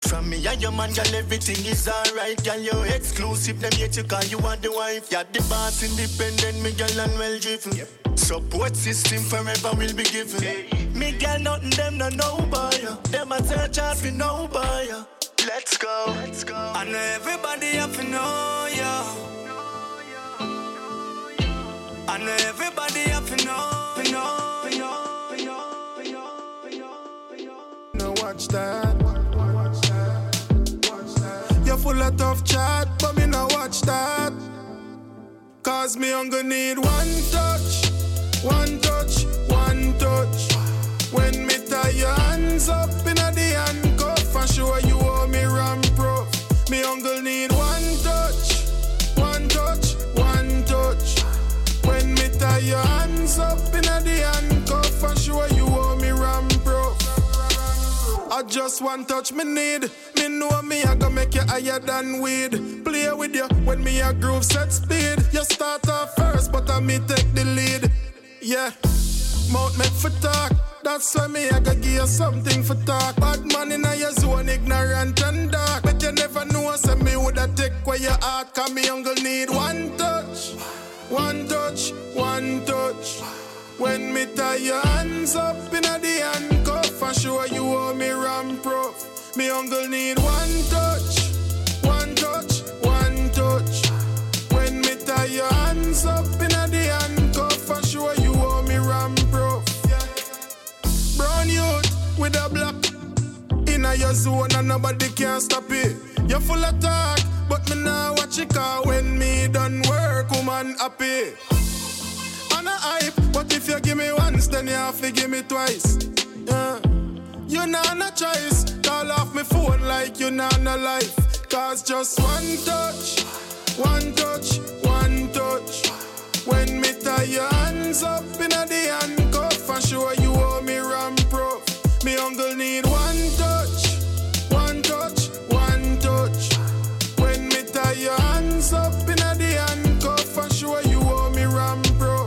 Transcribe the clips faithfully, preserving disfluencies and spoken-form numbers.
From me and your man, girl, everything is alright. Girl, you're exclusive, them yet you call you are the wife. You're the boss, independent, me girl, and well driven. Yep. Support system forever will be given. Hey. Me girl, nothing them no know by ya. Them a search out for know by ya. Let's go, let's go. I know everybody have to know ya. I know everybody have to know, to know, to know, to know, to know, to know, to know. Now watch that. You're full of tough chat, but me now watch that. Cause me hunger need one touch, one touch, one touch. When me tie your hands up in the handcuff, and show you how me ram proof. Me hunger need one touch, one touch, one touch. When me tie your hands up in the handcuff, and show you how me ram proof. I just one touch me need. Me know me I gonna make you higher than weed. Play with you when me a groove set speed. You start off first, but I me take the lead. Yeah, mouth make for talk. That's why me I gotta give you something for talk. Bad man in your zone, ignorant and dark. But you never know, so me woulda take where your heart. Cause me uncle need one touch, one touch, one touch. When me tie your hands up in the handcuff, and show you how me ram proof. Me uncle need one touch, one touch, one touch. When me tie your hands up in the handcuff, and show you how me ram proof. Brown youth with a black in your zone and nobody can stop it. You're full of talk, but me now watch it cause when me done work, woman happy. And a hype, but if you give me once, then you have to give me twice. Yeah. You not no choice. Call off my phone like you not no life. Cause just one touch, one touch, one touch. When me tie your hands up in the handcuff, and show you how me ram proof. Me uncle need one touch, one touch, one touch. When me tie your hands up in the handcuff, and show you how me ram proof.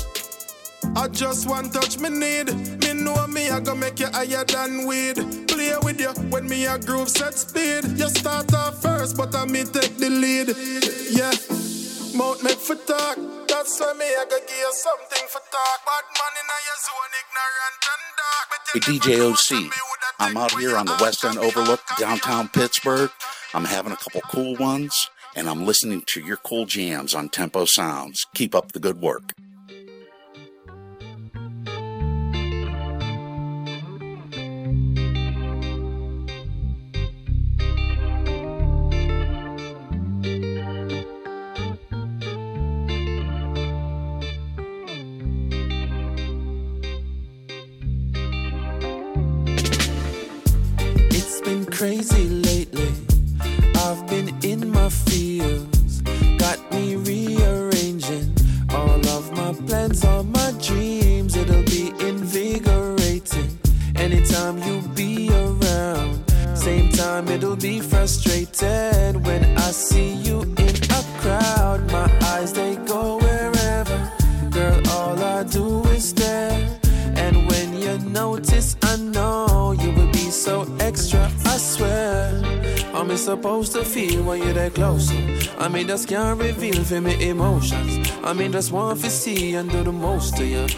I just one touch me need. Me know me I gonna make you higher than weed. Play with you when me a groove set speed. You start off first, but I me take the lead. Yeah, mouth make for talk. That's why me I gotta give you something for talk. Bad man in your zone, ignorant and dark. Hey D J O C, I'm out here on the West End Overlook, downtown Pittsburgh. I'm having a couple cool ones, and I'm listening to your cool jams on Tempo Sounds. Keep up the good work. Crazy lately, I've been in my feels, got me rearranging all of my plans, all my dreams. It'll be invigorating anytime you be around. Same time it'll be frustrated when I see you in a crowd. My eyes, they go wherever, girl, all I do is stare. And when you notice, I know you will be so extra, I swear. How me supposed to feel when you're that close? I mean, just can't reveal for me emotions. I mean, just want to see and do the most to you.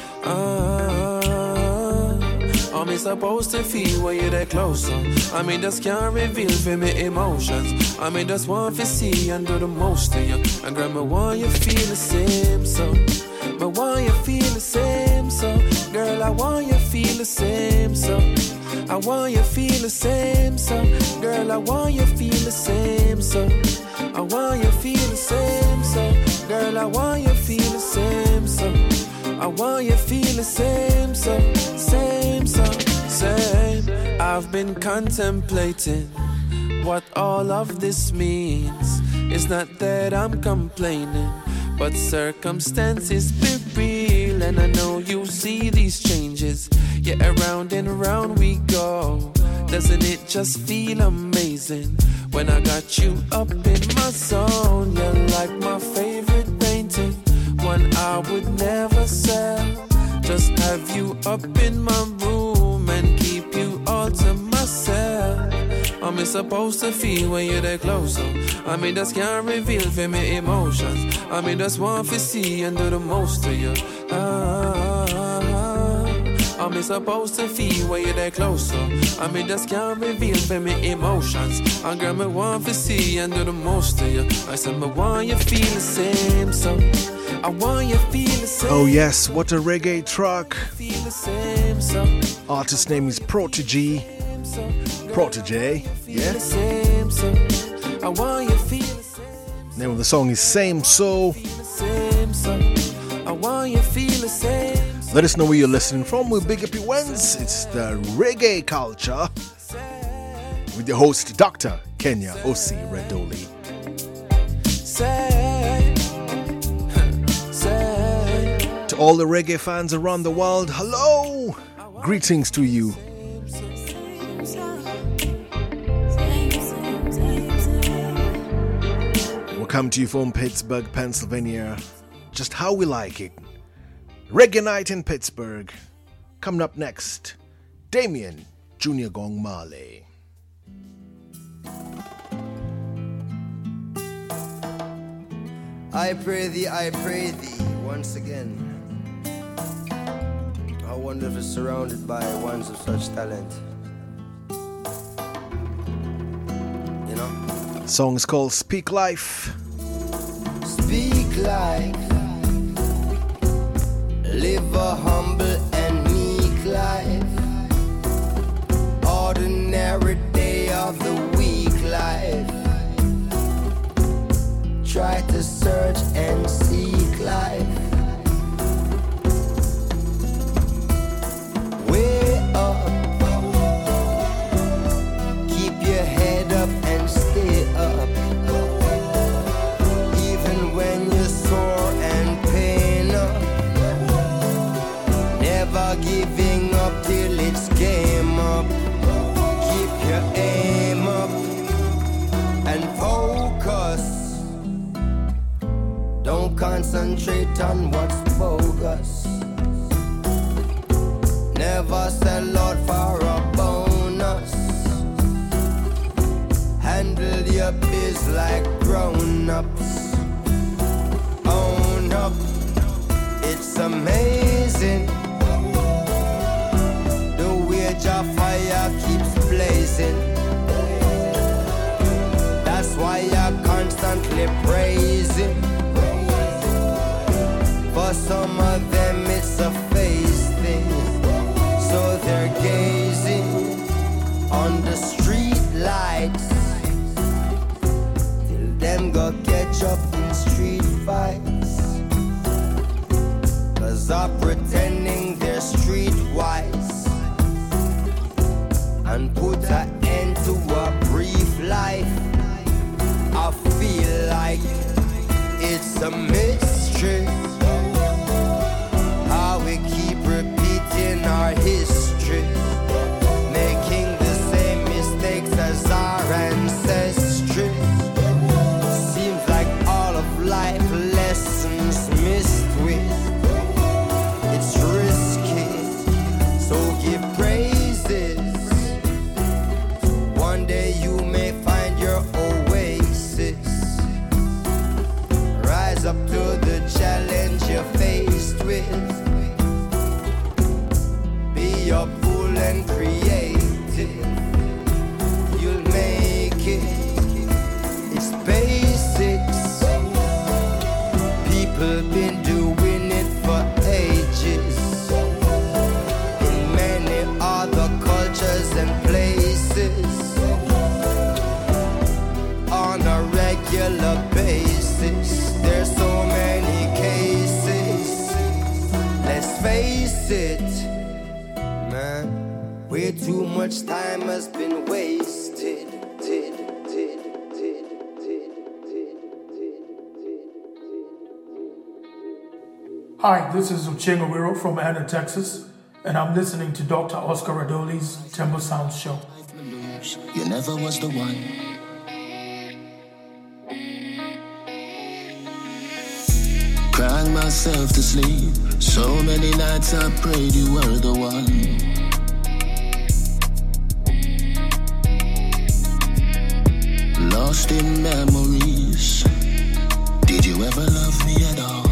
Ah, how me supposed to feel when you're that close? I mean, just can't reveal for me emotions. I mean, just want to see and do the most to you. And girl, me want you feel the same, so. But want you feel the same, so. Girl, I want you feel the same, so. I want you feel the same, so. Girl, I want you feel the same, so. I want you feel the same, so. Girl, I want you feel the same, so. I want you feel the same, so. Same, so. Same. I've been contemplating what all of this means. It's not that I'm complaining, but circumstances be real, and I know you see these changes. Yeah, around and around we go. Doesn't it just feel amazing when I got you up in my zone? You're like my favorite painting, one I would never sell. Just have you up in my room and keep you all to myself. I I'm supposed to feel when you're there closer. I mean, just can't reveal for me emotions. I mean, just want to see and do the most to you. Ah, I'm supposed to feel when you're there closer. I mean, just can't reveal for me emotions. And girl, me want to see and do the most to you. I said, me want you feel the same, so I want you feel the same. Oh yes, what a reggae track. Feel the same, so Artist name is Protege. Protege, yeah. I want you feel the same. Name of the song is Same So. I want you feel the same. Let us know where you're listening from. We'll big up your wins. It's the Reggae Culture with your host, Doctor Kenya Osi Redoli. To all the reggae fans around the world, hello! Greetings to you. We'll come to you from Pittsburgh, Pennsylvania. Just how we like it. Reggae Night in Pittsburgh. Coming up next, Damien Junior Gong Marley. I pray thee, I pray thee, once again. How wonderful surrounded by ones of such talent. You know? The song is called Speak Life. Speak life. Live a humble and meek life. Ordinary day of the week life. Try to search and seek life. Way up. Keep your head up and stay up. Even when you're sore and pain up. Never giving up till it's game up. Keep your aim up and focus. Don't concentrate on what's bogus. Never sell out for a bonus. Handle your biz like grown-ups. Own up, it's amazing. The wage of fire keeps blazing. That's why you're constantly praising. For some of them it's a face thing. So they're gazing on the street lights till them go catch up in street fights. Cause I'm pretending they're streetwise and put an end to a brief life. I feel like it's a mystery how we keep repeating our history, making the same mistakes as our ancestry. Seems like all of life lessons missed with. It's risky, so give praises. One day you may find your oasis. Rise up to the challenge you're faced with. Be your full and creative. You'll make it. It's basics. People been doing it for ages. In many other cultures and places. On a regular basis. There's so many cases. Let's face it, man. Way too much time has been wasted. Hi, this is Uchenga Wiro from Anna, Texas, and I'm listening to Doctor Oscar Radoli's Temple Sounds Show. You never was the one. Crying myself to sleep. So many nights I prayed you were the one. lost in memories. Did you ever love me at all?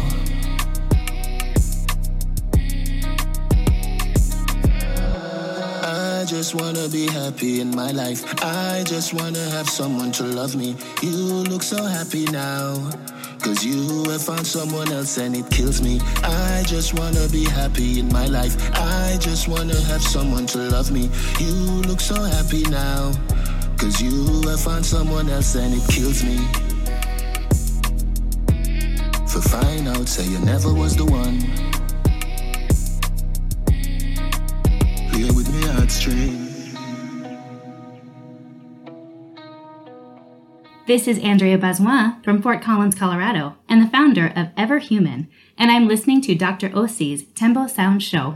I just wanna be happy in my life. I just wanna have someone to love me. You look so happy now, cause you have found someone else and it kills me. I just wanna be happy in my life. I just wanna have someone to love me. You look so happy now, cause you have found someone else and it kills me. For find out, say you never was the one. Play with me heartstring. This is Andrea Bazoin from Fort Collins, Colorado, and the founder of Ever Human, and I'm listening to Doctor Osi's Tembo Sound Show.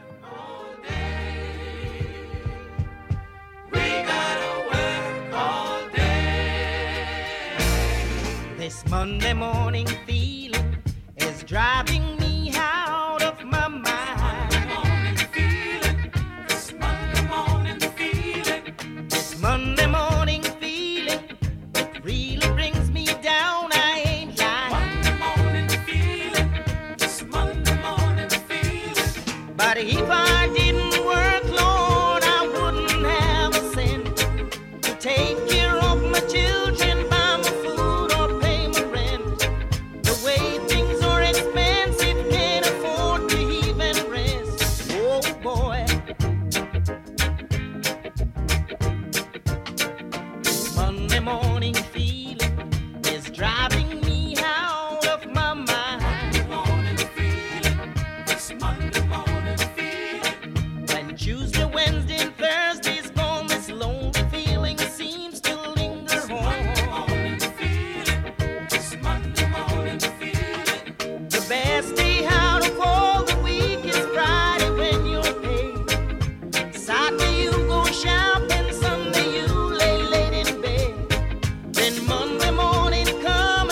This Monday morning feeling is driving me out of my mind. This Monday morning feeling, this Monday morning feeling, it really brings me down. I ain't lying. Monday morning feeling, this Monday morning feeling. But if I didn't work, Lord, I wouldn't have a cent to take care of my children, buy my food or pay my rent. The way things are expensive, can't afford to even rest. Oh boy. Monday morning feeling is driving me out of my mind. Monday morning feeling, this Monday morning feeling. When Tuesday, Wednesday, and Thursday's gone, this lonely feeling seems to linger home. This Monday morning feeling. The best day out of all the week is Friday when you're paid. Saturday you go shopping, Sunday you lay late in bed. Then Monday morning come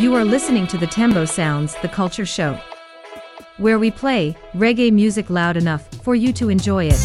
You are listening to the Tembo Sounds, the Culture Show, where we play reggae music loud enough for you to enjoy it.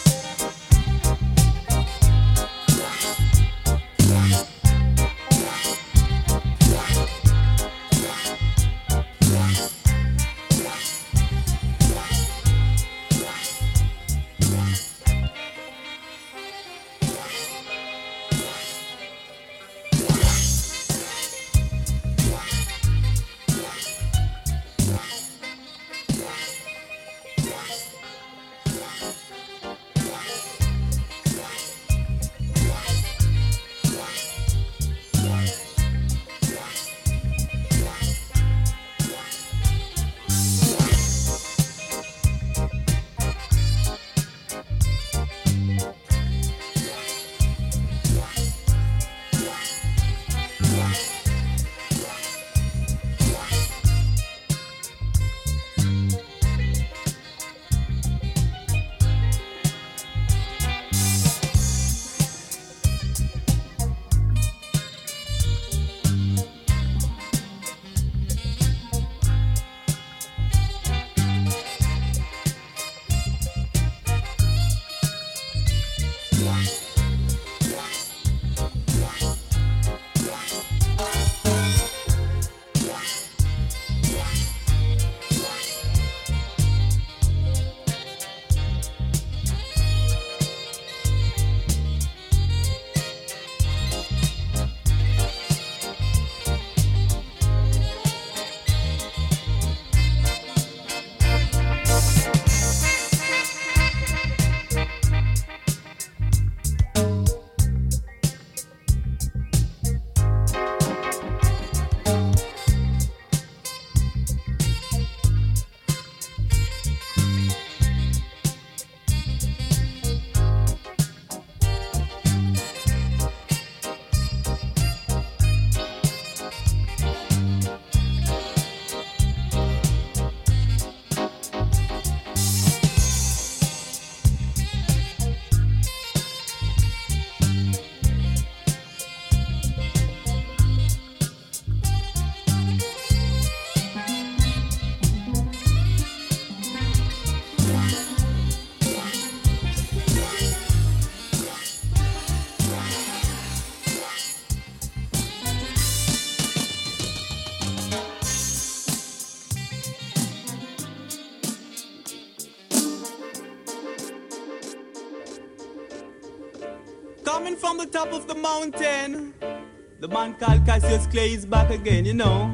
Coming from the top of the mountain, the man called Cassius Clay is back again, you know.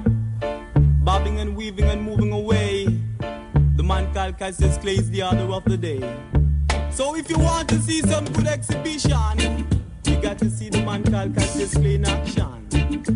Bobbing and weaving and moving away. The man called Cassius Clay is the order of the day. So if you want to see some good exhibition, you got to see the man called Cassius Clay in action.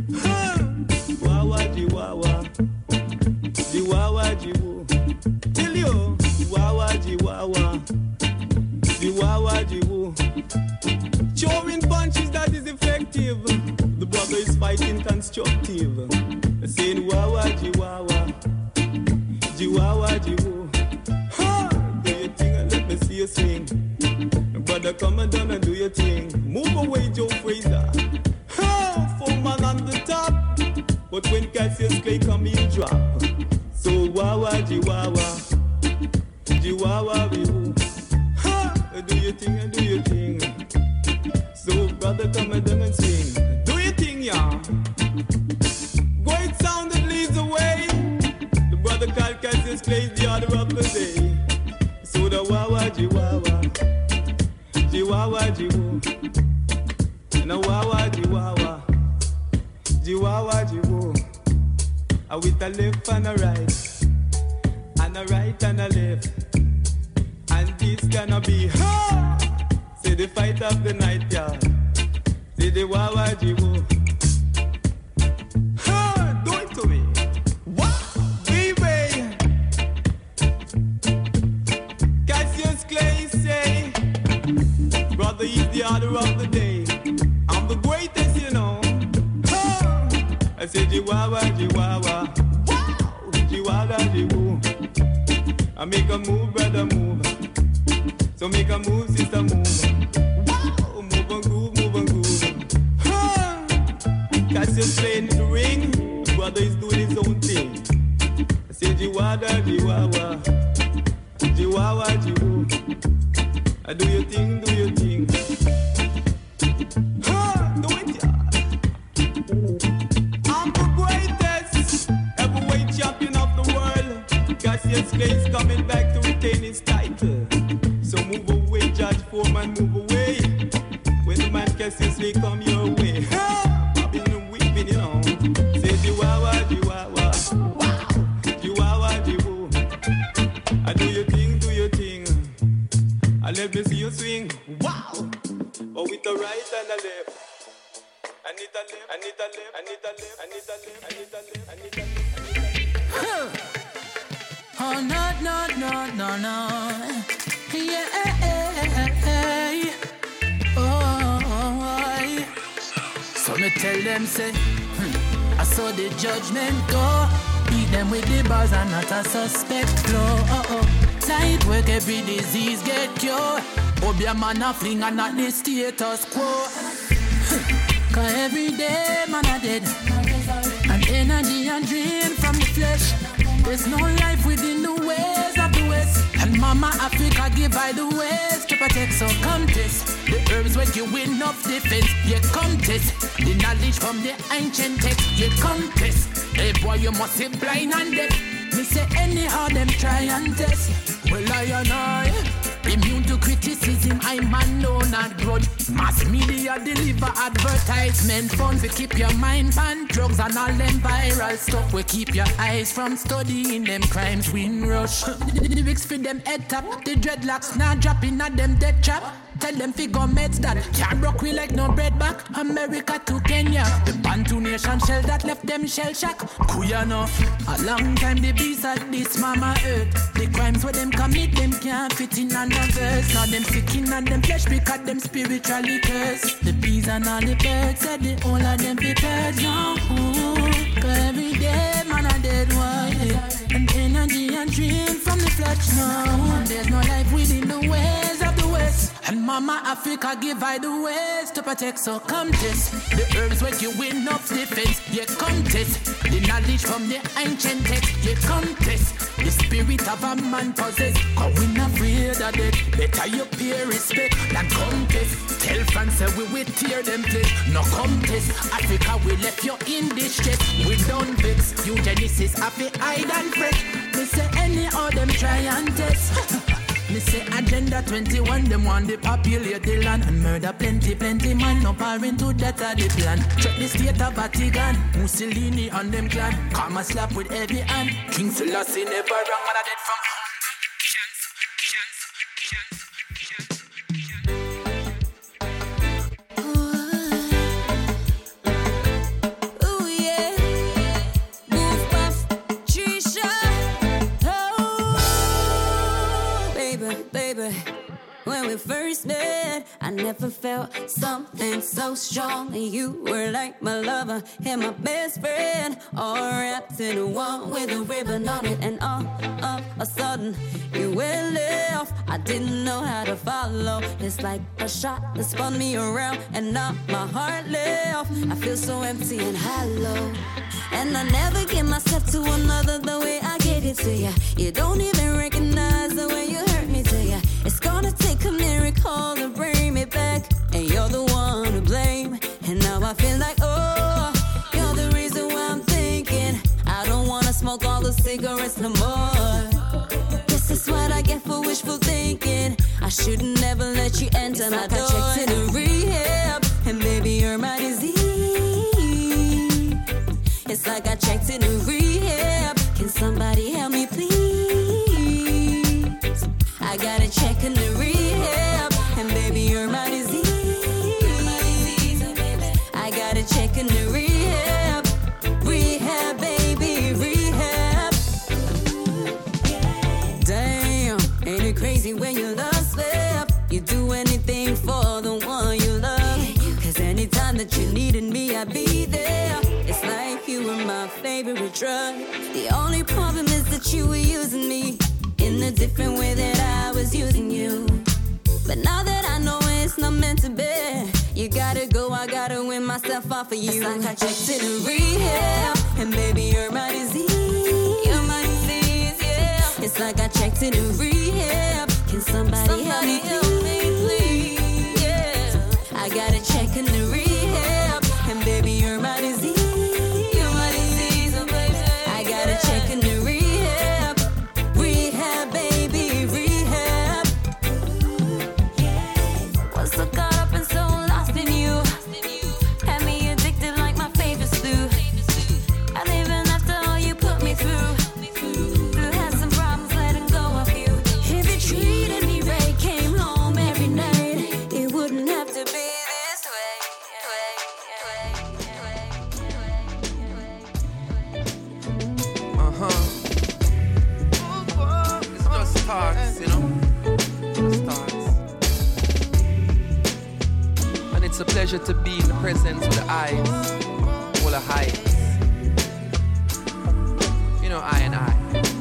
Wawa jiwawa, jiwawa jiwu. Tell you, wawa jiwawa, jiwawa jiwu. Showing punches that is effective. The brother is fighting constructive. Saying wawa jiwawa, jiwawa jiwu. Ha! Do your thing and let me see you swing. Brother, come and down and do your thing. Move away, Joe Fraser. Ha! Four man on the top. But when Cassius Clay come, he'll drop. So wawa jiwawa, jiwawa jiwu. Ha! Do your thing and do your thing. So brother, come and down and sing. Do your thing, y'all. Great sound that leads the way. The brother called Cassius Clay is the order of the day. So the wawa jiwawa, jiwawa jiwu. And a wawa jiwawa, jiwawa jiwu. A with a left and a right, and a right and a left. And this gonna be ha! Say the fight of the night, y'all. Say the wawa jiwu. Ha! Do it to me. Wow, baby. Cassius Clay say, brother is the order of the day. I'm the greatest, you know. Ha! I say jiwawa, jiwawa. Wow, jiwawa, jiwu. I make a move, brother, move. So make a move, sister, move. Wow, move and groove, move and groove. Huh. Cassius playing the ring, brother is I do your thing, do your thing. Ha, do it, yeah. I'm the greatest heavyweight champion of the world. Cassius Clay is coming back to retain his title. So move away, Judge Foreman, move away. When the man Cassius Clay come your way. Ha, Babylon weeping, you know. Say Chihuahua, Chihuahua. Wow, Chihuahua, Chihuahua. I do your thing, do your thing. I let me see you swing. Wow, but with the right and the left. I need a left, I need a left, I need a left, I need a left, I need a left, I need a left, I need a left. Oh no no no no no, yeah. Oh, so me tell them say, hmm, I saw the judgment go. Beat them with the bars and not a suspect flow. Oh oh, light work every disease get cured. Obia man a fling and not the status quo. Cause every day man a dead, and energy and drain from the flesh. There's no life within the ways of the West. And Mama Africa give by the ways to protect. So come test the herbs when you win up defense. Yeah, come test the knowledge from the ancient text. Yeah, come test. Hey boy, you must be blind and deaf. Me say anyhow them try and test. Well I and I immune to criticism, I man no not grudge. Mass media deliver advertisement fun to keep your mind on drugs and all them viral stuff. We keep your eyes from studying them crimes we rush. The lyrics for them head top, the dreadlocks now dropping at them dead trap. Tell them figure meds that can't rock we like no bread back. America to Kenya, the Bantu nation shell that left them shell shock. Kuya enough, a long time the beast at this mama earth. The crimes where them commit them can't fit in on the verse. Now them sick in on them flesh because them spiritually cursed. The bees and all the birds said the whole of them prepared. No, cause every day man a dead one. And energy and drain from the flesh. No, there's no life within the ways of the West. And Mama Africa give I the ways to protect. So come test the herbs when you win enough defense. Yeah, come test the knowledge from the ancient text. Yeah, come test the spirit of a man possess. Cause we not afraid of it. Better you pay respect than come test. Tell France say we will tear them place. No come test Africa we left you in distress. We don't vex eugenesis happy hide and fret. They say any of them try and test. Me say Agenda twenty-one, them want to populate the land and murder plenty, plenty man. No parenthood that are the plan. Check the state of Vatican, Mussolini and them clan. Come a slap with every hand. King Selassie never wrong, man a dead from when we first met, I never felt something so strong. And you were like my lover and my best friend, all wrapped in one with a ribbon on it. And all of a sudden, you went left. I didn't know how to follow. It's like a shot that spun me around and now my heart left. I feel so empty and hollow, and I never give myself to another the way I gave it to you. You don't even recognize the way you hurt me to you. It's gonna take a miracle to bring me back, and you're the one to blame. And now I feel like, oh, you're the reason why I'm thinking I don't wanna smoke all the cigarettes no more. This is what I get for wishful thinking. I shouldn't never let you enter it's my like door. I checked into rehab, and baby, you're my disease. It's like I checked into rehab. Can somebody help me, please? I gotta check in the rehab, and baby, you're my disease. I gotta check in the rehab, rehab, baby, rehab. Damn, ain't it crazy when you love slip? You do anything for the one you love. Cause anytime that you needed me, I'd be there. It's like you were my favorite drug. The only problem is that you were using me in a different way that I was using you. But now that I know it's not meant to be, you gotta go, I gotta win myself off of you. It's like I checked in rehab, and baby, you're my disease. You're my disease, yeah. It's like I checked in rehab. Can somebody, somebody help me? It's a pleasure to be in the presence with the eyes full of heights. You know, I and I.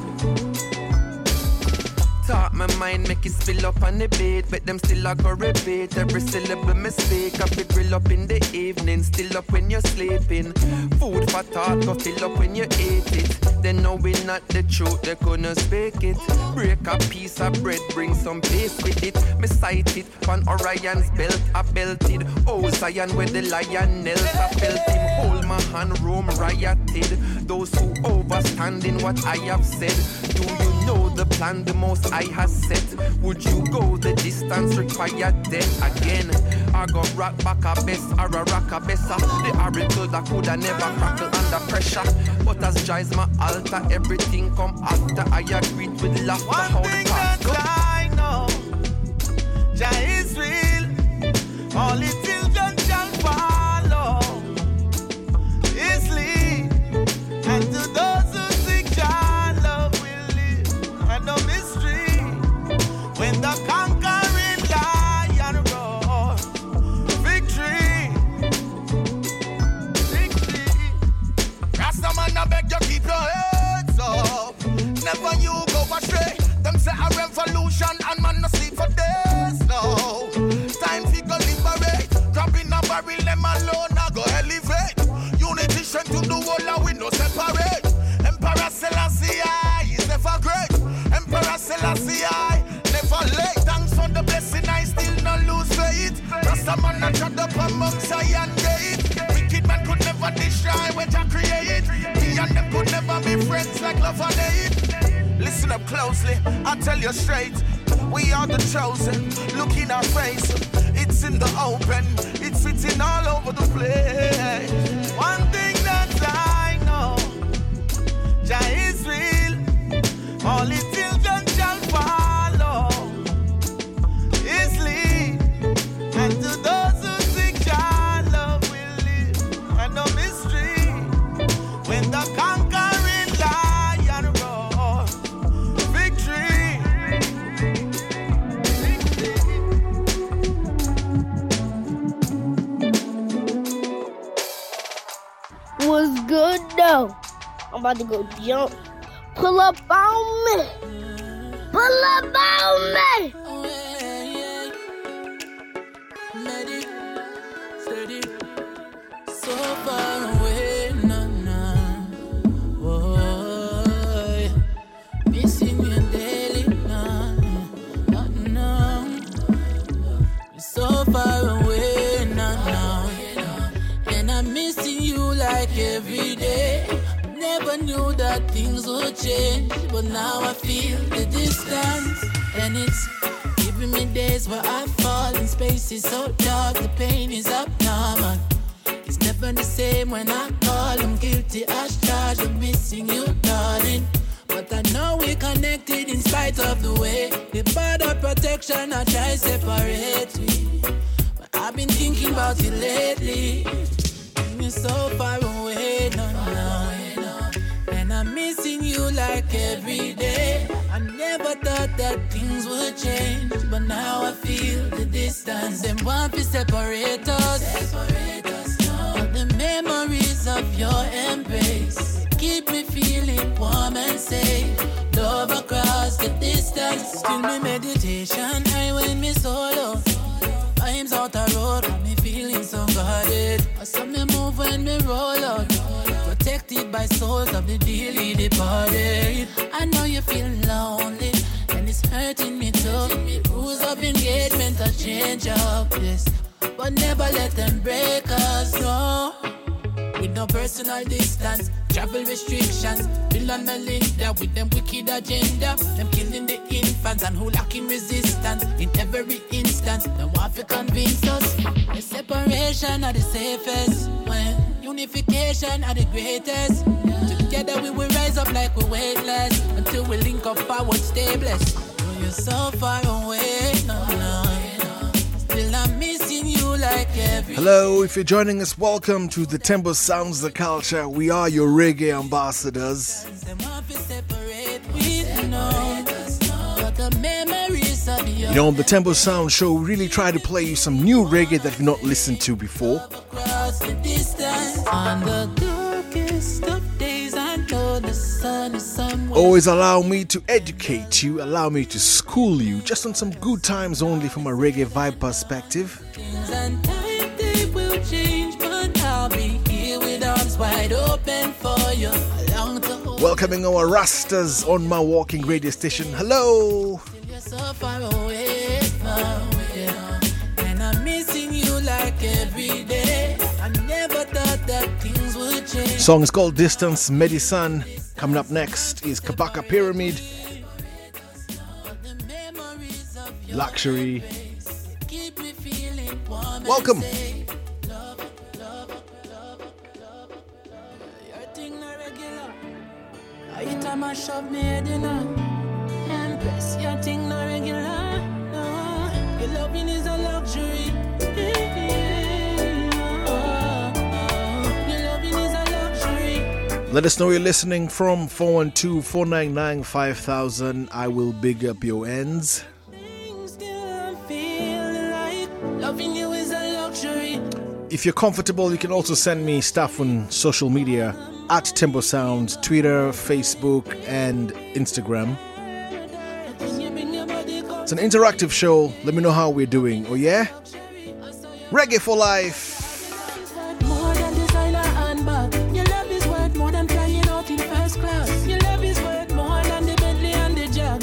Talk my mind, make it spill up on the beat, but them still I go repeat every syllable me speak. I be grill up in the evening, still up when you're sleeping. Food for thought, go fill up when you eat it. They know we not the truth, they couldn't speak it. Break a piece of bread, bring some peace with it. Me sight it, on Orion's belt, I belted. Oh, Zion where the lion knelt, I felt him. Hold my hand, Rome rioted. Those who overstand in what I have said. Do you know the plan the most I has set? Would you go the distance required then again? I go rock back a best or a rock a besser. The oracle that coulda never crackle under pressure. But as dries my altar, everything come after. I agree with laughter. How the past go. I know, Jah is real. All His children shall follow His lead, and to those who seek Jah, love will live. And no mystery when the conquering lion roars. Victory, victory. Rastaman, I beg you keep your heads up. Never you go astray. Them say a revolution and man no sleep for days. No time fi go liberate. Drop in a barrel, them alone I go elevate. Unity strength to the whole and we no separate. Emperor Selassie I is never great. Emperor Selassie I never late. Thanks for the blessing, I still not lose faith. Rasta man a trod up among Zion gate. Wicked man could never destroy what I create. Me and them could never be friends like love and hate. Listen up closely, I tell you straight. We are the chosen, look in our face. It's in the open, it's written all over the place. One thing that I know, Jah is real. All His children shall follow His lead. And to those who seek Jah, love will live. And no mystery when the conquering lion roars. Victory. What's good though? I'm about to go jump. Pull up on me. Pull up on me. Medic, steady, so far away, no, no. Boy, missing you daily, no, no, no. You're so far away, no, no. And I'm missing you like every day. Never knew that things would change, but now I feel the distance. And it's giving me days where I fall in spaces so dark, the pain is abnormal. It's never the same when I call, I'm guilty as charged of missing you, darling. But I know we're connected in spite of the way the border protection I try to separate me. But I've been thinking about you lately. You're so far away, no, no. And I'm missing you like every day. I never thought that things would change, but now I feel the distance. Them want to separate us. Separate us now. But the memories of your embrace keep me feeling warm and safe. Love across the distance. Still me meditation, I when me solo. Times out the road, got me feeling so guarded. I saw me move when me roll out. Protected by souls of the dearly departed. I know you feel lonely, and it's hurting me too. Rules of engagement are change up, yes, but never let them break us, no. With no personal distance, travel restrictions, Bill and Melinda with them wicked agenda. Them killing the infants and who lacking resistance. In every instance, they want to convince us the separation are the safest. When unification are the greatest. Together we will rise up like we're weightless. Until we link up forward, stay blessed. Oh, you're so far away, no, no. Still I'm missing you like every. Hello, if you're joining us, welcome to the Tembo Sounds the Culture. We are your reggae ambassadors. But the memories of your You know, on the Tempo Sound Show, we really try to play you some new reggae that you've not listened to before. Across the distance, on the darkest of days, I know the sun is somewhere. Always allow me to educate you, allow me to school you, just on some good times only from a reggae vibe perspective. Things and time they will change, but I'll be here with arms wide open for you. Along to hold. Welcoming our Rastas on my walking radio station. Hello! You're so far away, far away, and I'm missing you like every day. I never thought that things would change. Song is called Distance Medicine. Coming up next is Kabaka Pyramid, Luxury. Welcome. Every time I shove me head in a Empress, your thing not regular. No, your loving is a luxury. Your loving is a luxury. Let us know you're listening from four one two, four nine nine, five thousand. I will big up your ends. Loving you is a luxury. If you're comfortable, you can also send me stuff on social media at Tempo Sounds, Twitter, Facebook, and Instagram. It's an interactive show. Let me know how we're doing. Oh yeah? Reggae for life. More than designer and bag. Your love is worth more than flying out in first class. Your love is worth more than the Bentley and the Jag.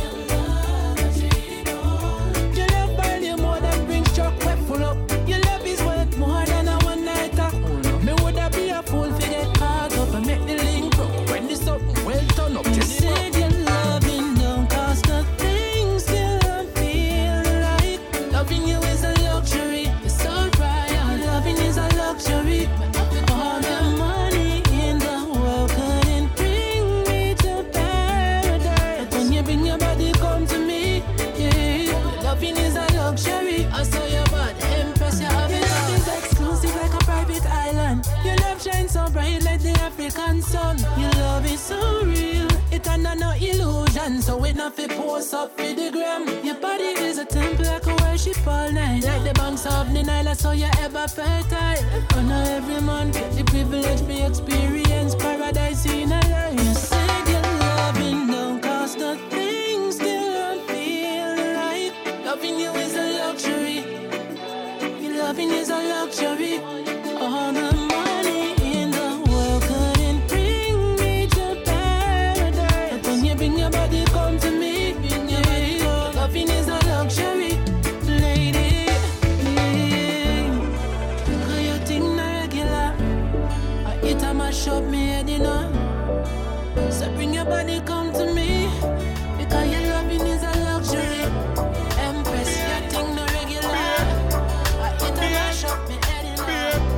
Your love value more than brings truck wet full up. Your love is worth more than a one nighter. Me woulda be a fool for get caught up and make the link broke. When this up, well done up. You said your loving don't cost nothing. Still I feel like loving you is a luxury. You're so right, loving is a luxury. All the money in the world couldn't bring me to paradise. But when you bring your body, come to me. Yeah, loving is a luxury. I saw your body, Empress, you have it. Love is exclusive like a private island. Your love shines so bright like the African sun. Your love is so real, it under no illusion. So it not fi post up for the gram. Your body is a temple like a worship all night. Like the banks of the Nile, I saw you ever fertile. Oh, now every man get the privilege me experience paradise in a life. You said your loving don't cost nothing. Still I feel like loving you is a luxury. Your loving is a luxury. All the money in the world couldn't bring me to paradise. But when you bring your body, come to me. Yeah, loving is a luxury, lady. Yeah, cause your thing not regular. I eat a mash up me head, you know. So bring your body, come to me. Because your loving is a luxury. Empress, your thing not regular. I eat a mash up me head, you know.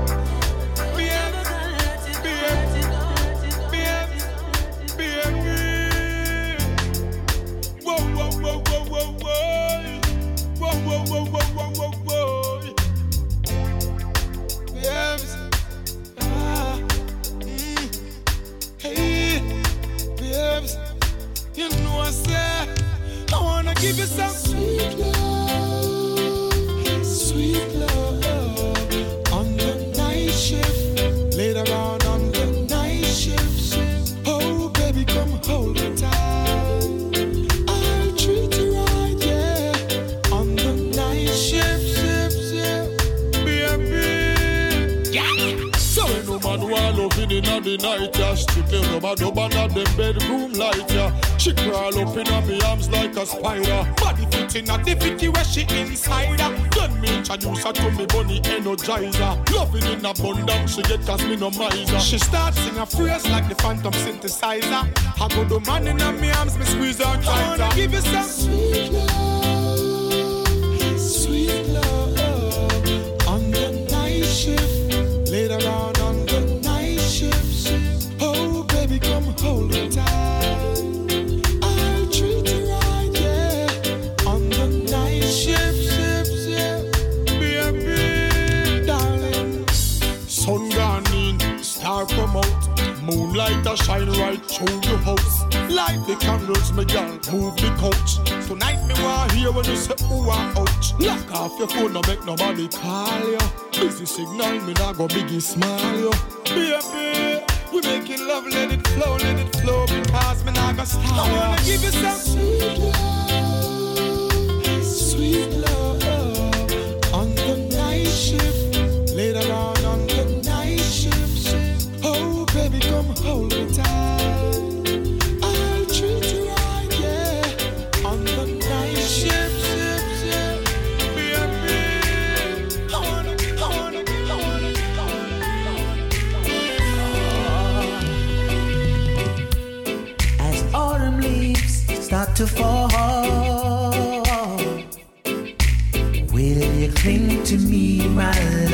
You know I said I wanna give you some sweet love, sweet love on the night shift, later on on the night shift. Oh baby, come hold me tight. I'll treat you right, yeah, on the night shift, shift, shift, baby. Yeah. So when no man want loving in the night, yeah, strictly rubber dub under the bedroom light, yeah. She crawl up in my arms like a spider. Body fit in a difficulty where she inside her. Then me introduce her to me bunny energizer. Loving in abundance, she get cause me no miser. She starts sing a phrase like the phantom synthesizer. I go the man in my arms, me squeeze her tighter. I wanna give you some sweet love, sweet love on the night shift, later on on the night shift. Oh baby, come hold me tight. Sun gone in, star come out. Moonlight a shine right through your house. Light the candles, my girl, move the couch. Tonight me want hear when you say ooh ah ouch. Lock off your phone, no make nobody call you. Busy signal, me nah go biggie smile you. Baby, we making love, let it flow, let it flow, because me nah go stop. I wanna give you some sweet love, sweet love on the night shift. Later on on the night shift. Oh baby, come hold me tight. I'll treat you right, yeah. On the night shift, shift, shift. Baby, I wanna, I wanna, I wanna, I wanna. As autumn leaves start to fall, will you cling to me, my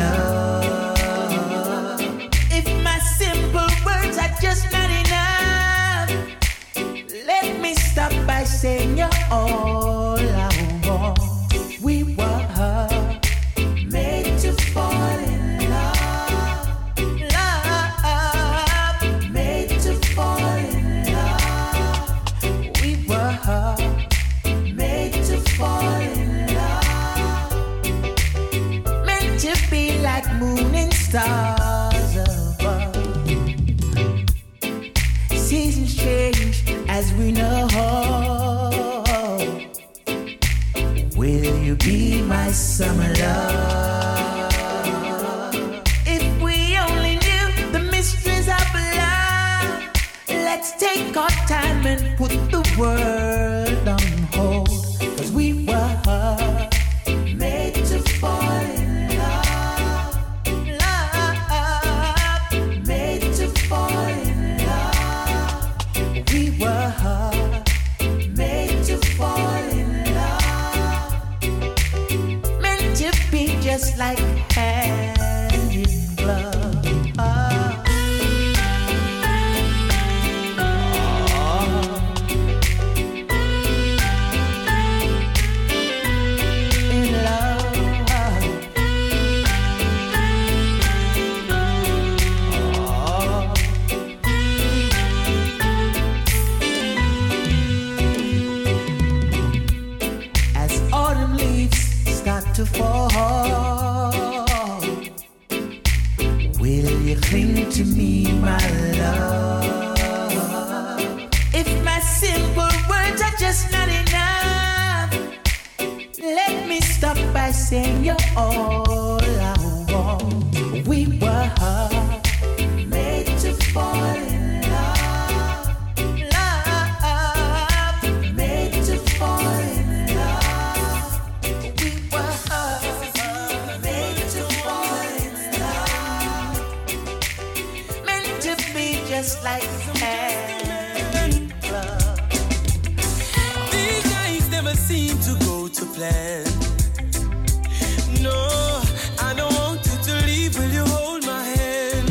love? If my simple words are just not enough, let me stop by saying you're all I want. We were made to fall in love, love, made to fall in love. We were made to fall in love, meant to be like moon and stars above. Seasons change as we know. Will you be my summer love? If we only knew the mysteries of love, let's take our time and put the world on hold. Cause we were made to fall in love, love, made to fall in love. We were made to fall in love, meant to be just like hand in glove. In love. As autumn leaves start to fall, will you cling to me, my love? If my simple words are just not enough, let me stop by saying you're all I want. We were made to fall in love, love, made to fall in love. We were made to fall in love, meant to be just like hand in glove. These nights never seem to go to plan. No, I don't want you to leave. Will you hold my hand?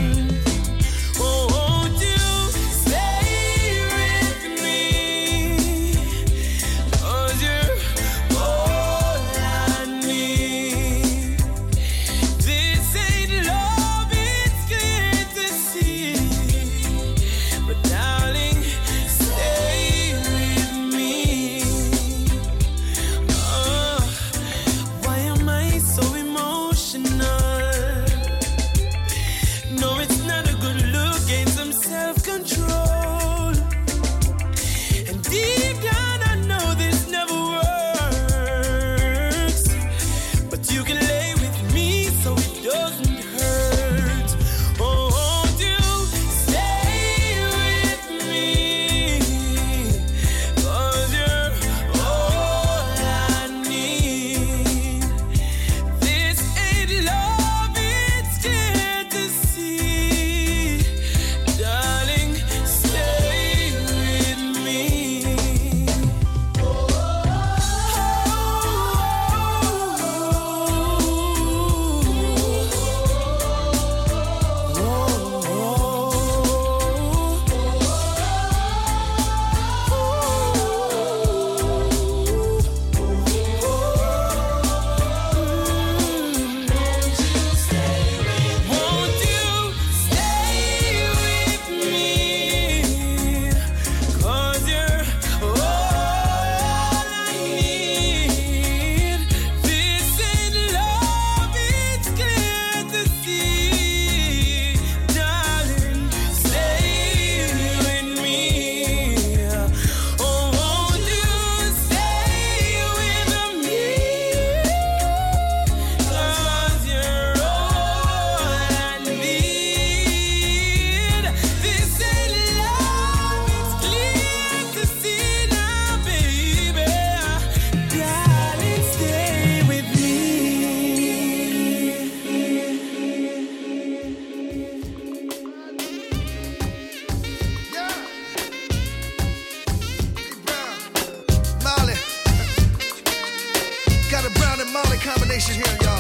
Marley combination here, y'all.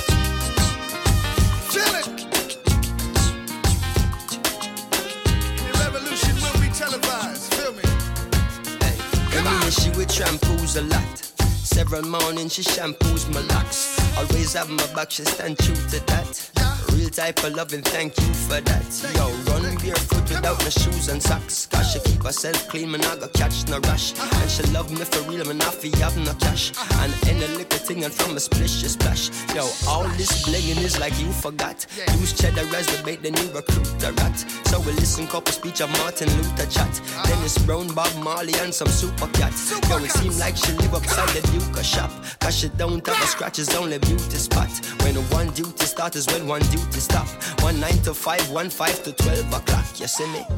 Feel it. The revolution will be televised. Feel me? Hey, come on. She would shampoos a lot. Several mornings she shampoos my locks. Always have my back, she stand true to that. Real type of loving, thank you for that. Yo, run barefoot without no shoes and socks. Cause she keep herself clean, man, I got catch no rush. And she love me for real, man, I feel have no cash. And any little thing and from a splish, she splash. Yo, all this blinging is like you forgot. Use cheddar as the bait, then you recruit the rat. So we listen couple speech of Martin Luther chat. Dennis Brown, Bob Marley and some super cat. Yo, it seem like she live upside the Duke shop. Cause she don't have a scratch, it's only beauty spot. When one duty start is when one duty to stop. One nine to five, one five to twelve o'clock. You see me?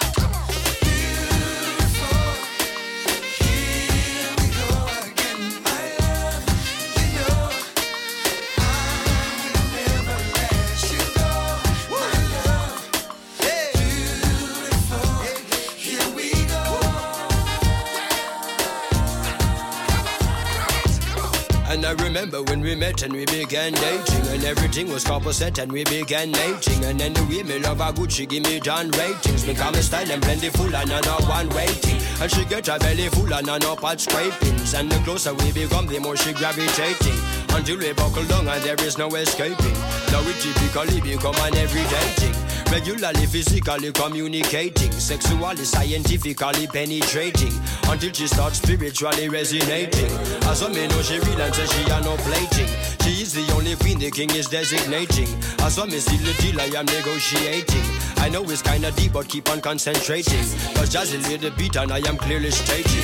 And I remember when we met and we began dating, and everything was couple set and we began mating. And then the way me love her good, she give me John ratings. Become a style and plentiful and I know one waiting. And she get her belly full and I know pot scrapings. And the closer we become, the more she gravitating. Until we buckle down and there is no escaping. Now we typically become an everyday thing. Regularly, physically communicating. Sexually, scientifically penetrating. Until she starts spiritually resonating. As I know she real and she are no plating. She is the only queen the king is designating. As I see the deal I am negotiating. I know it's kinda deep but keep on concentrating. Cause Jazzy lay the beat and I am clearly stating.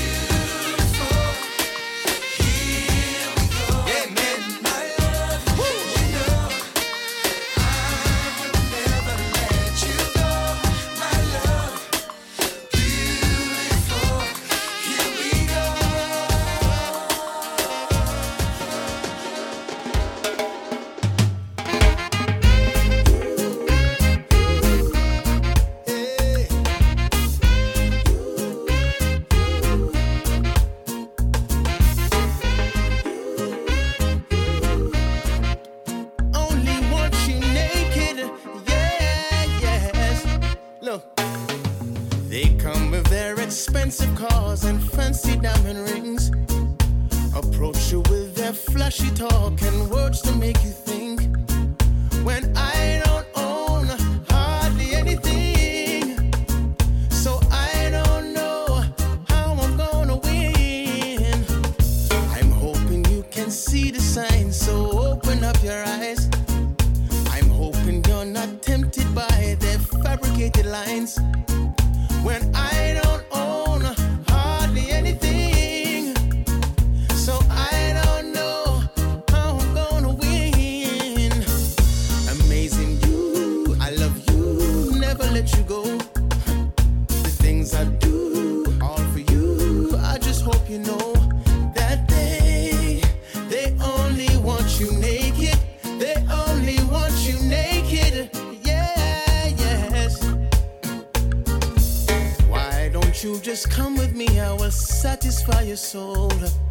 Soul.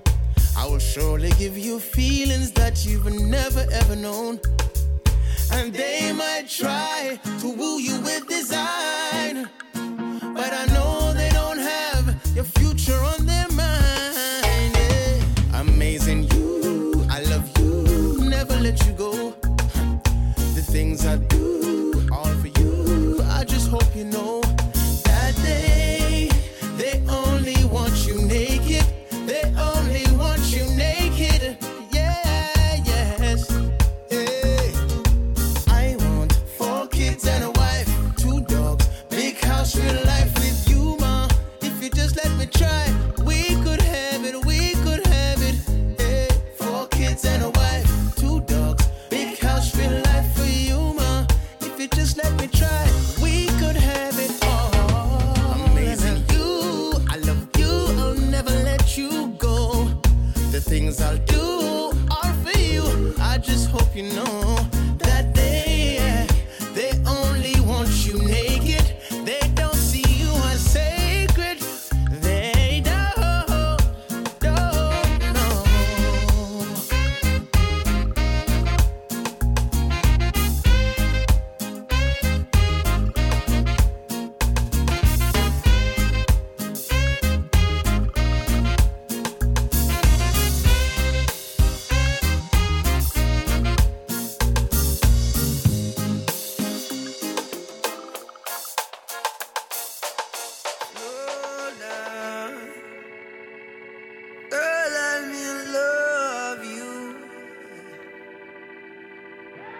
I will surely give you feelings that you've never ever known. And they might try to woo you with design, but I know they don't have your future on their mind. Yeah. Amazing you, I love you, never let you go. The things I do, all for you, I just hope you know that they, they only want you naked. They only want you naked, yeah, yes, hey. I want four kids and a wife, two dogs, big house, real life with you, ma. If you just let me try, we could have it, we could have it, hey. Four kids and a wife, two dogs, big house, real life for you, ma. If you just let me try, we could have it all. Amazing you, I love you, I'll never let you go. The things I'll do are for you. I just hope you know that they, they only want you naked. They don't see you as sacred. They don't, don't know.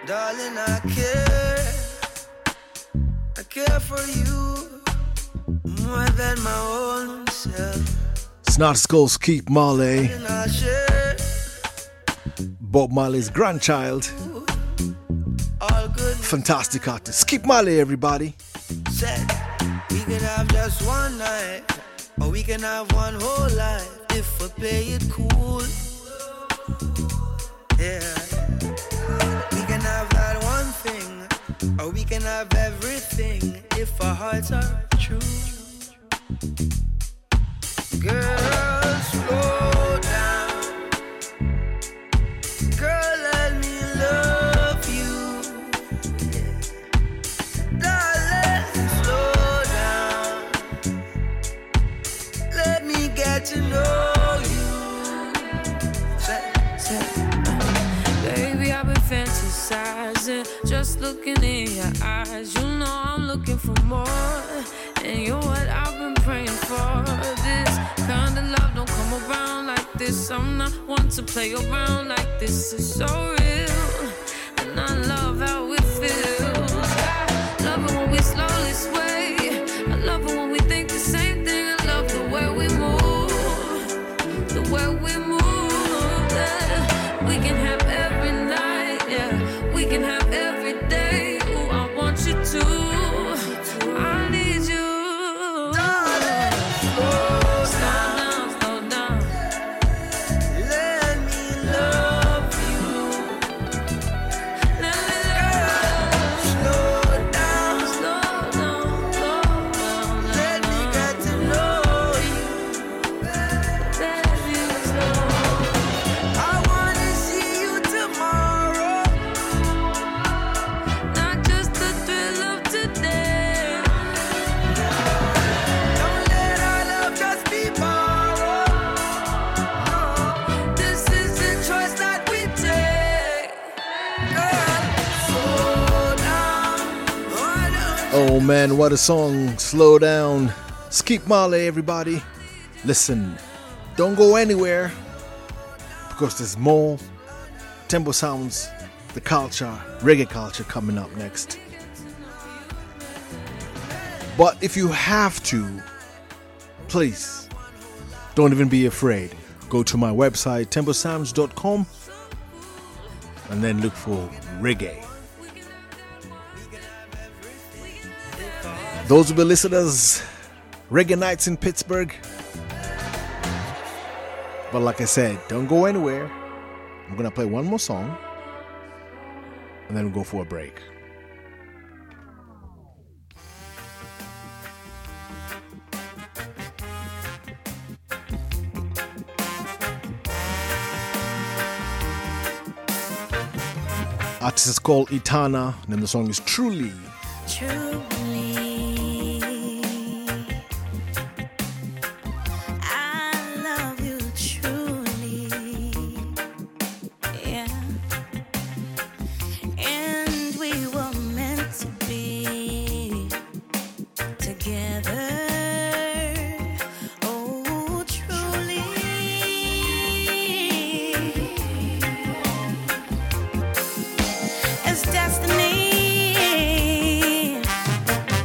Darling, I care. I care for you more than my own self. Snot Skull Skip Marley, And I share Bob Marley's grandchild. all good. Fantastic artist. Skip Marley, everybody. Said we can have just one night, or we can have one whole life if we play it cool. Yeah. We can have that one thing, or we can have everything if our hearts are true. Girl, slow down. Girl, let me love you. Darling, slow down. Let me get to know you. Say, say. Baby, I've been fantasizing, just looking in your eyes. You know I'm looking for more, and you're what I've been praying for. This kind of love don't come around like this. I'm not one to play around like this. It's so real, and I love how it feels. I love it when we slowly sway. I love it when we think the same thing. I love the way we move, the way we move. Yeah. We can have every night, yeah. We can have every day. Ooh, I want you to. I need you. Oh man, what a song. Slow down. Skip Marley, everybody. Listen, don't go anywhere, because there's more Tempo Sounds, the culture, reggae culture coming up next. But if you have to, please, don't even be afraid. Go to my website, tempo sounds dot com, and then look for reggae. Those will be listeners, Reggae Nights in Pittsburgh. But like I said, don't go anywhere. I'm going to play one more song, and then we'll go for a break. Artist is called Itana, and the song is Truly. Truly, I love you truly, yeah. And we were meant to be together. Oh, truly. It's destiny.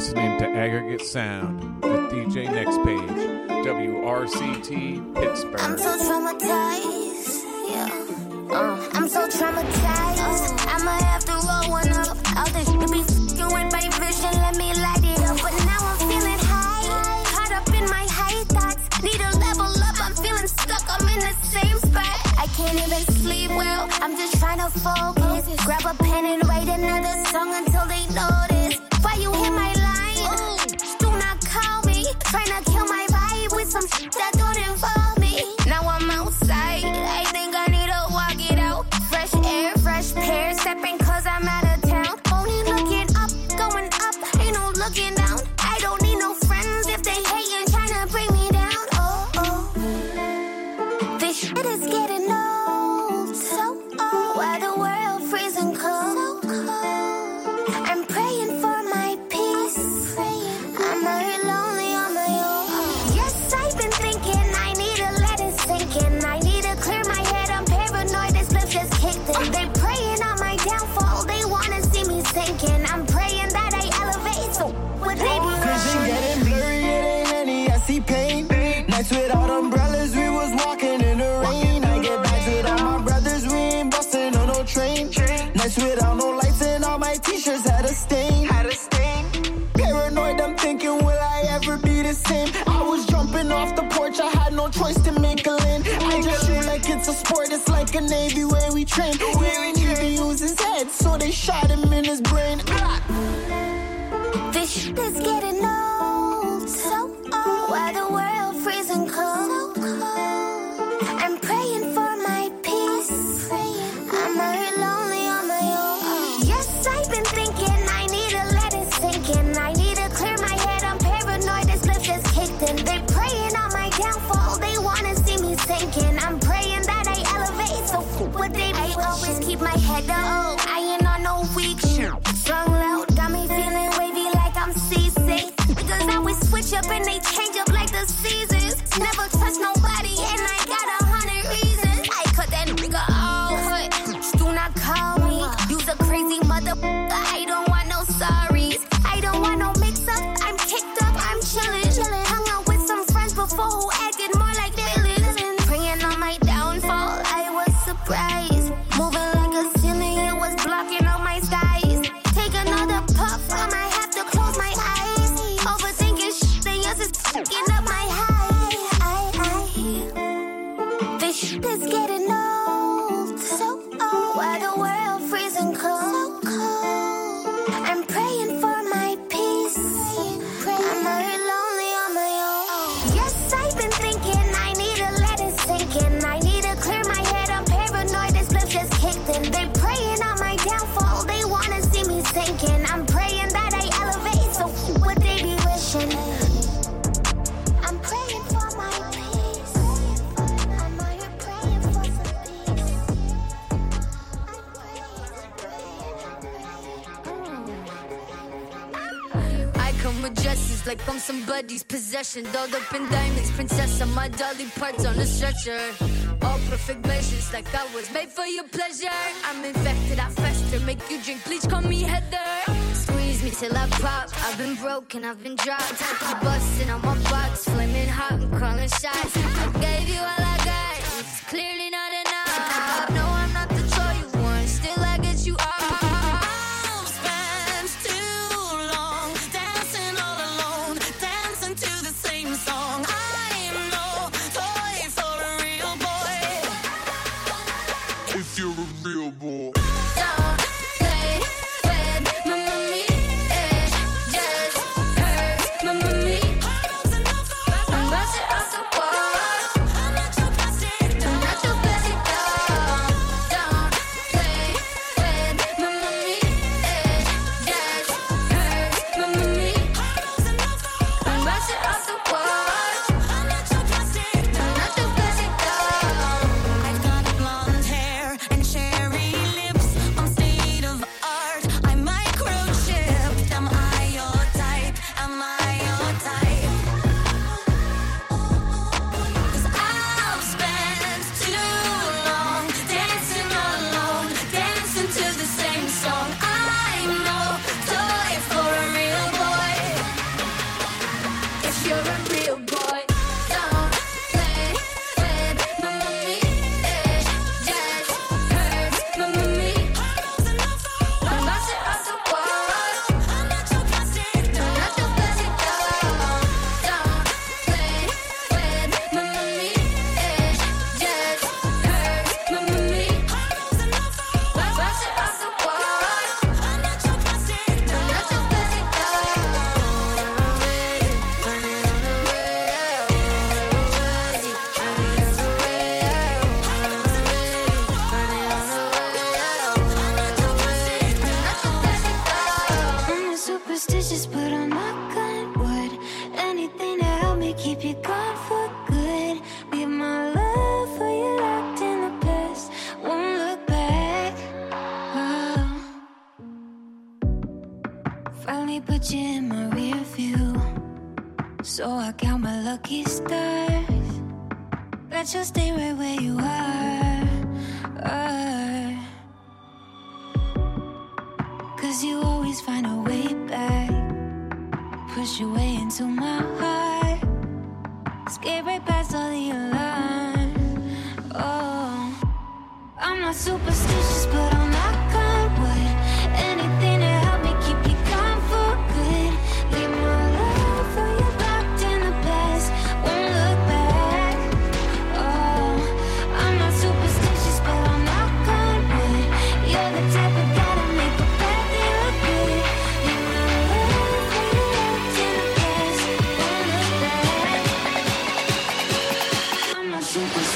listening to Aggregate Sound with D J Next Page, W R C T, Pittsburgh. I'm so traumatized, yeah. Uh, I'm so traumatized. I'ma have to roll one up. All this shit be f***ing with my vision. Let me light it up. But now I'm feeling high, caught up in my high thoughts. Need a level up. I'm feeling stuck. I'm in the same spot. I can't even sleep well. I'm just trying to focus. Grab a pen and write another song until they notice. Why you hit my line? Do not call me. Trying to kill my vibe with some shit that don't involve me. Now I'm outside. I think I need to walk it out. Fresh air, fresh pair. Stepping cause I'm out of town. Only looking up, going up. Ain't no looking down. I don't need no friends if they hating, trying to bring me down. Oh, oh. This shit is getting old. So old. Why the world freezing cold? So cold. I'm praying for my peace. I'm very lonely on my own. Yes, I've been thinking I need to let it sink in. I need to clear my head. I'm paranoid. This lift just kicked in. They praying on my downfall. They wanna see me sinking. I'm praying that I elevate. So would they be Vision getting blurry, it ain't any, I see pain. Nights without umbrellas, we was walking in the rain. I get back with all my brothers, we ain't busting on no train. Nights without no lights and all my t-shirts had a stain. Had a stain. Paranoid, I'm thinking, will I ever be the same? I was jumping off the porch, I had no choice to make a lane. I just shoot like it's a sport, it's like a Navy where we train. He didn't need to use his head, so they shot him in his brain. This shit is getting old. So old. Why the world freezing cold? So cold. I'm praying for my peace. I'm very lonely on my own. Yes, I've been thinking I need to let it sink in. I need to clear my head. I'm paranoid. This lift just kicked in. They praying on my downfall. They wanna see me sinking. I'm praying that I elevate. So would they be I always keep my head up. I ain't on no weak shit. Strung loud. Got me feeling wavy like I'm seasick. Because I always switch up and they change up like the seasons. Never trust nobody and I got a hundred reasons. I cut that nigga off. Do not call me. You's a crazy motherfucker. I don't want no sorries. I don't want no mix up. I'm kicked up. I'm chillin'. Hung out with some friends before who acted more like villains. Praying on my downfall. I was surprised. Moving like a ceiling. It was blocking all my skies. Take another puff. I might have to close my eyes. Overthinking shit. Then yes, it's fucking up my high. I, I. This shit is getting old. So old. Why the world freezing cold? So cold. I'm praying for my peace. I'm very lonely on my own. Yes, I've been thinking I need to let it sink in. I need to clear my head. I'm paranoid. This lift just kicked in. They praying on my downfall. They wanna see me sinking. I'm praying that I elevate. So would they be wishing? I'm praying for my peace. I'm out here praying for some peace. I come with justice like I'm somebody's possession. Dolled up in diamonds, princess on my dolly parts on the stretcher. All perfect measures like I was made for your pleasure. I'm infected, I fester, make you drink bleach, call me Heather. Squeeze me till I pop, I've been broken, I've been dropped. You busting on my box, flaming hot and calling shots. I gave you all I got, it's clearly not enough. No, I'm not the toy you want, still I get you off. Song. I'm no toy for a real boy. If you're a real boy. Don't play with my mommy, it just hurts my mommy. I'm busting off the wall. lucky stars that you'll stay right where you are, are. Cause you always find a way back, push your way into my heart, skate right past all the alarms. Oh, I'm not superstitious, but I'm not good with anything to help me keep you calm for good. Leave my love for you locked in the past, won't look back. Oh, I'm not superstitious, but I'm not good with. You're the type of guy to make a bad thing look good. Leave my love for you locked in the past, won't look back. I'm not superstitious.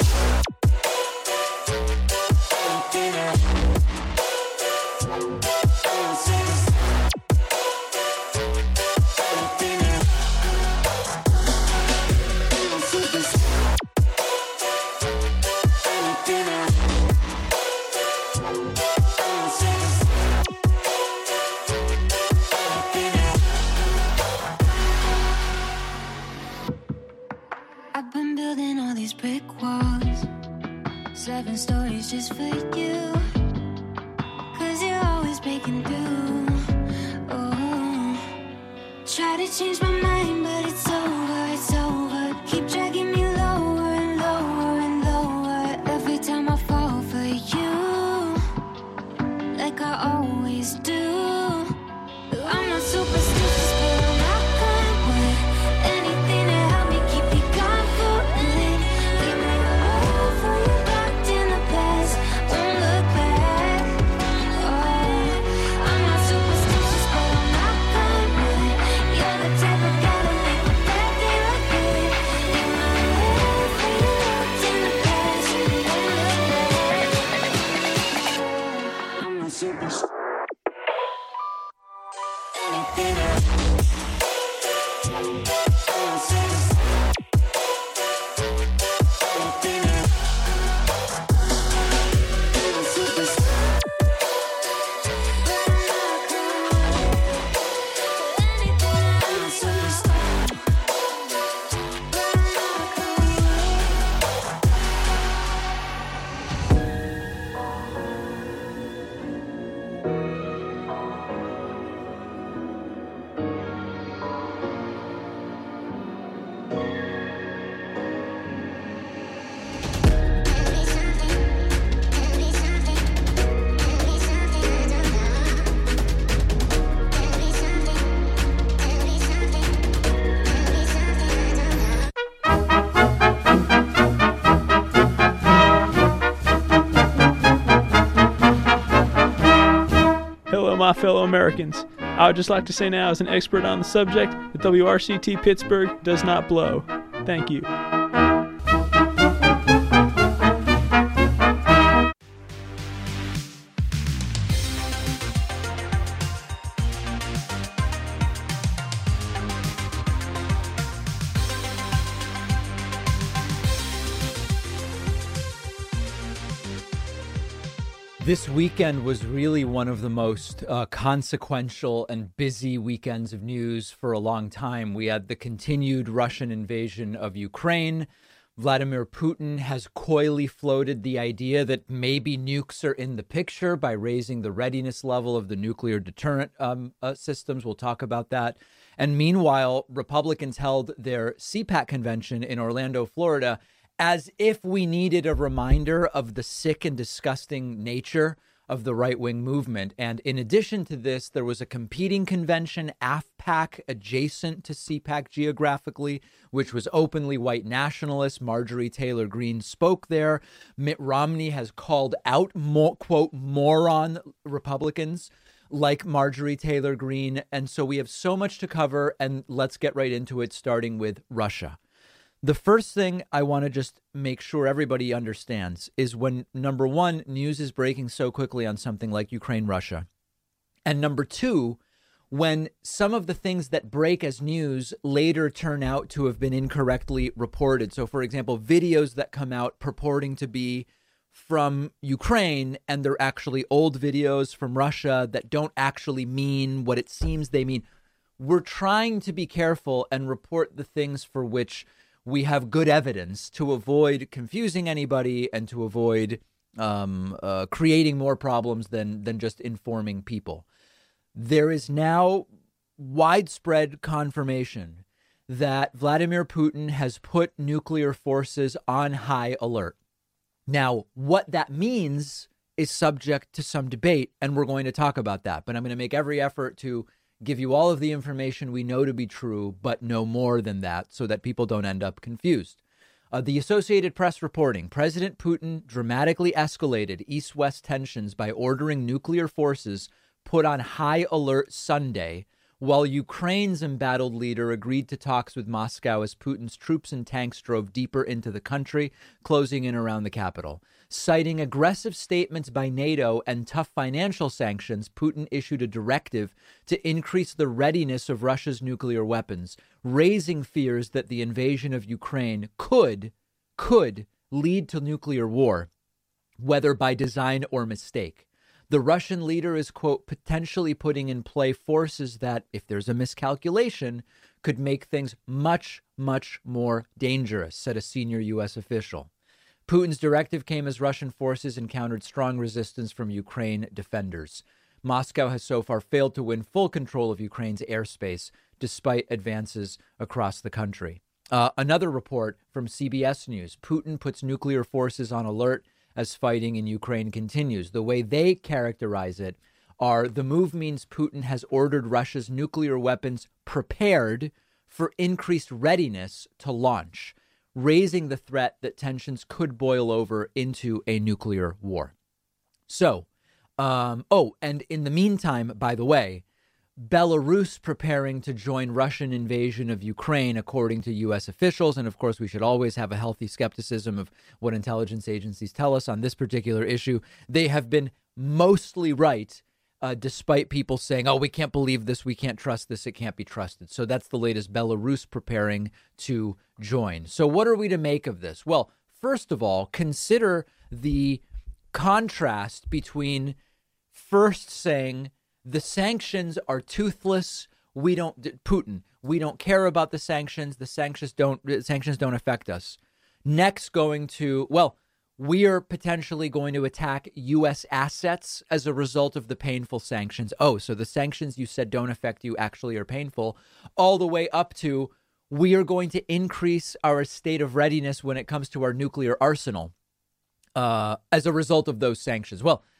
I've been building all these brick walls, seven stories just for you, cause you're always breaking through. Oh, try to change my mind, but it's over, it's over. Keep dragging me lower and lower and lower. Every time I fall for you, like I always do. I'm not superstitious, but I'm not good with anything to help me keep you confident. Leave my love for you locked in the past, won't look back. Oh, I'm not superstitious, but I'm not good with. You're the type of guy to make a bad thing look good. Leave my love for you locked in the past, won't look back. I'm not superstitious. Anything else? Hello, my fellow Americans. I would just like to say now, as an expert on the subject, that W R C T Pittsburgh does not blow. Thank you. This weekend was really one of the most uh, consequential and busy weekends of news for a long time. We had the continued Russian invasion of Ukraine. Vladimir Putin has coyly floated the idea that maybe nukes are in the picture by raising the readiness level of the nuclear deterrent um, uh, systems. We'll talk about that. And meanwhile, Republicans held their C PAC convention in Orlando, Florida, as if we needed a reminder of the sick and disgusting nature of the right-wing movement. And in addition to this, there was a competing convention, A F PAC, adjacent to C PAC geographically, which was openly white nationalist. Marjorie Taylor Greene spoke there. Mitt Romney has called out, more, quote, moron Republicans like Marjorie Taylor Greene. And so we have so much to cover, and let's get right into it, starting with Russia. The first thing I want to just make sure everybody understands is when, number one, news is breaking so quickly on something like Ukraine, Russia. And number two, when some of the things that break as news later turn out to have been incorrectly reported. So, for example, videos that come out purporting to be from Ukraine and they're actually old videos from Russia that don't actually mean what it seems they mean. We're trying to be careful and report the things for which we have good evidence to avoid confusing anybody and to avoid um, uh, creating more problems than than just informing people. There is now widespread confirmation that Vladimir Putin has put nuclear forces on high alert. Now, what that means is subject to some debate, and we're going to talk about that. But I'm going to make every effort to give you all of the information we know to be true, but no more than that, so that people don't end up confused. Uh, the Associated Press reporting, President Putin dramatically escalated East-West tensions by ordering nuclear forces put on high alert Sunday, while Ukraine's embattled leader agreed to talks with Moscow as Putin's troops and tanks drove deeper into the country, closing in around the capital. Citing aggressive statements by NATO and tough financial sanctions, Putin issued a directive to increase the readiness of Russia's nuclear weapons, raising fears that the invasion of Ukraine could, could lead to nuclear war, whether by design or mistake. The Russian leader is, quote, potentially putting in play forces that, if there's a miscalculation, could make things much, much more dangerous, said a senior U S official. Putin's directive came as Russian forces encountered strong resistance from Ukraine defenders. Moscow has so far failed to win full control of Ukraine's airspace, despite advances across the country. Uh, another report from C B S News, Putin puts nuclear forces on alert as fighting in Ukraine continues. The way they characterize it are the move means Putin has ordered Russia's nuclear weapons prepared for increased readiness to launch, raising the threat that tensions could boil over into a nuclear war. So, um, oh, and in the meantime, by the way, Belarus preparing to join Russian invasion of Ukraine, according to U S officials. And of course, we should always have a healthy skepticism of what intelligence agencies tell us on this particular issue. They have been mostly right, uh, despite people saying, oh, we can't believe this, we can't trust this, it can't be trusted. So that's the latest, Belarus preparing to join. So what are we to make of this? Well, first of all, consider the contrast between first saying, the sanctions are toothless. We don't, Putin, we don't care about the sanctions. The sanctions don't, sanctions don't affect us. Next, going to, well, we are potentially going to attack U S assets as a result of the painful sanctions. Oh, so the sanctions you said don't affect you actually are painful, all the way up to we are going to increase our state of readiness when it comes to our nuclear arsenal uh, as a result of those sanctions. Well,